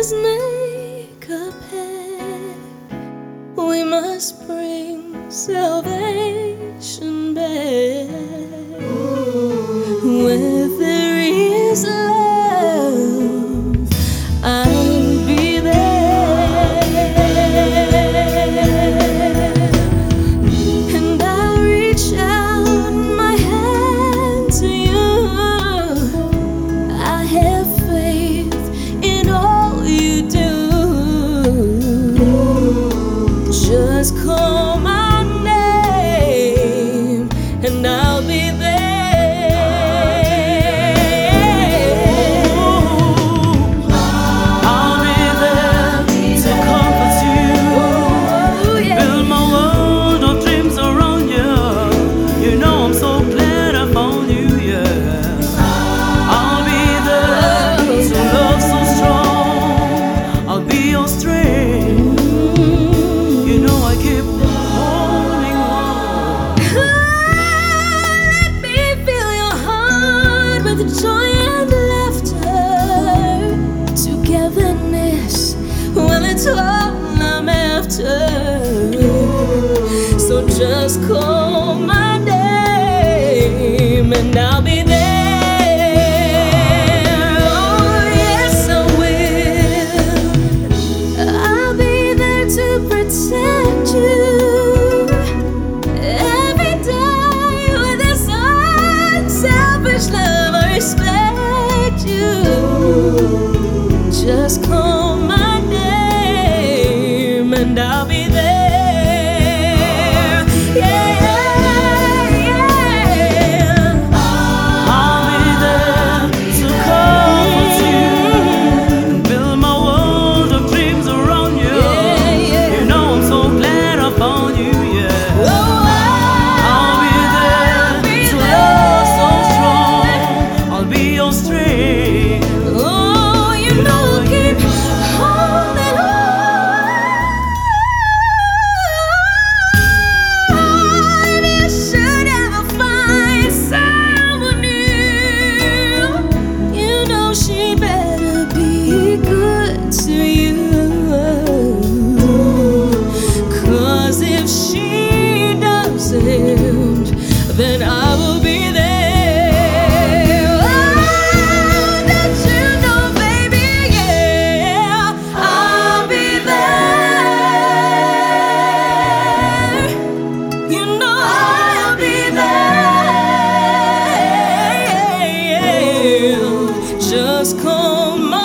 must make a pact. We must bring salvation back. Where there is love, I'll be there, and I'll reach out my hand to you. I have faith in all you do. Just call my name and I'll be there. I'll be there to comfort you. Build my world of dreams around you. You know I'm so glad I found you, yeah. I'll be there to love so strong. I'll be your strength. You know I keep holding on. Let me fill your heart with joy and laughter. Togetherness, well, it's all I'm after. So just call my name and I'll be there. Oh, yes, I will. I'll be there to protect you every day with this unselfish love. I respect you. Just call my name and I'll be there. Yeah, yeah. I'll be there to comfort you and build my world of dreams around you. You know I'm so glad I found you, yeah. I'll be there to love so strong. I'll be your strength. Oh, you know I'll keep holding on. If you should ever find someone new, you know she better be good to you. 'Cause if she doesn't, then I will be there. Oh, don't you know, baby, yeah, I'll be there. You know I'll be there. Just call my